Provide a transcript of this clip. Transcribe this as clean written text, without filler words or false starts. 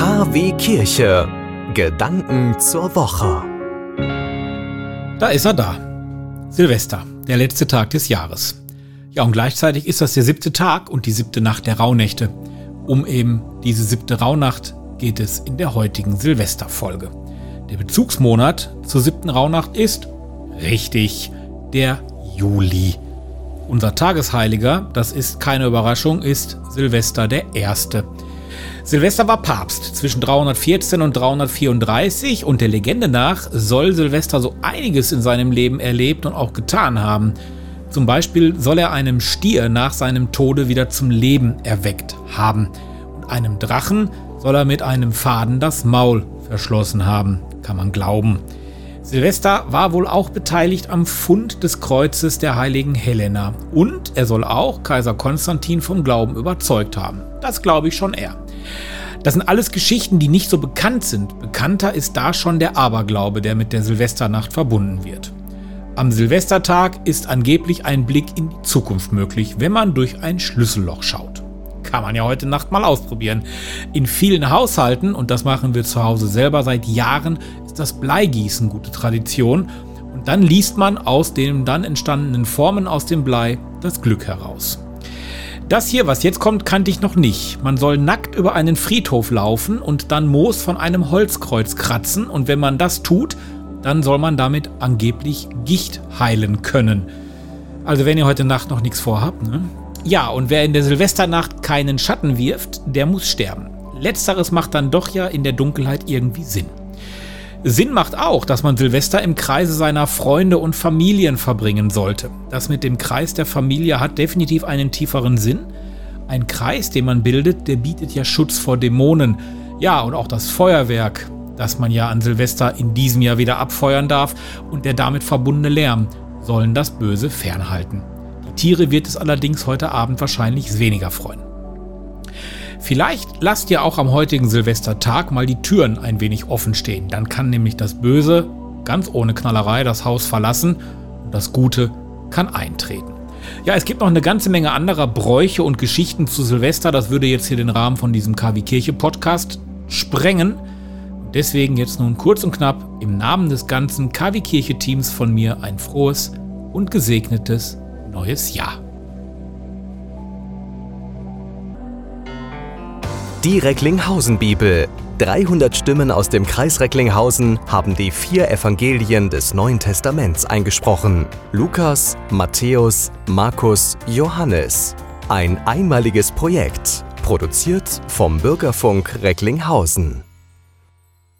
KW Kirche. Gedanken zur Woche. Da ist er da. Silvester, der letzte Tag des Jahres. Ja, und gleichzeitig ist das der 7. Tag und die 7. Nacht der Rauhnächte. Um eben diese 7. Rauhnacht geht es in der heutigen Silvesterfolge. Der Bezugsmonat zur 7. Rauhnacht ist, richtig, der Juli. Unser Tagesheiliger, das ist keine Überraschung, ist Silvester der Erste. Silvester war Papst zwischen 314 und 334 und der Legende nach soll Silvester so einiges in seinem Leben erlebt und auch getan haben. Zum Beispiel soll er einem Stier nach seinem Tode wieder zum Leben erweckt haben. Und einem Drachen soll er mit einem Faden das Maul verschlossen haben, kann man glauben. Silvester war wohl auch beteiligt am Fund des Kreuzes der heiligen Helena. Und er soll auch Kaiser Konstantin vom Glauben überzeugt haben. Das glaube ich schon eher. Das sind alles Geschichten, die nicht so bekannt sind. Bekannter ist da schon der Aberglaube, der mit der Silvesternacht verbunden wird. Am Silvestertag ist angeblich ein Blick in die Zukunft möglich, wenn man durch ein Schlüsselloch schaut. Kann man ja heute Nacht mal ausprobieren. In vielen Haushalten, und das machen wir zu Hause selber seit Jahren, ist das Bleigießen gute Tradition. Und dann liest man aus den dann entstandenen Formen aus dem Blei das Glück heraus. Das hier, was jetzt kommt, kannte ich noch nicht. Man soll nackt über einen Friedhof laufen und dann Moos von einem Holzkreuz kratzen. Und wenn man das tut, dann soll man damit angeblich Gicht heilen können. Also wenn ihr heute Nacht noch nichts vorhabt, ne? Ja, und wer in der Silvesternacht keinen Schatten wirft, der muss sterben. Letzteres macht dann doch ja in der Dunkelheit irgendwie Sinn. Sinn macht auch, dass man Silvester im Kreise seiner Freunde und Familien verbringen sollte. Das mit dem Kreis der Familie hat definitiv einen tieferen Sinn. Ein Kreis, den man bildet, der bietet ja Schutz vor Dämonen. Ja, und auch das Feuerwerk, das man ja an Silvester in diesem Jahr wieder abfeuern darf, und der damit verbundene Lärm sollen das Böse fernhalten. Tiere wird es allerdings heute Abend wahrscheinlich weniger freuen. Vielleicht lasst ihr auch am heutigen Silvestertag mal die Türen ein wenig offen stehen. Dann kann nämlich das Böse ganz ohne Knallerei das Haus verlassen und das Gute kann eintreten. Ja, es gibt noch eine ganze Menge anderer Bräuche und Geschichten zu Silvester. Das würde jetzt hier den Rahmen von diesem KW Kirche Podcast sprengen. Und deswegen jetzt nun kurz und knapp im Namen des ganzen KW Kirche Teams von mir ein frohes und gesegnetes neues Jahr. Die Recklinghausen-Bibel. 300 Stimmen aus dem Kreis Recklinghausen haben die 4 Evangelien des Neuen Testaments eingesprochen. Lukas, Matthäus, Markus, Johannes. Ein einmaliges Projekt, produziert vom Bürgerfunk Recklinghausen.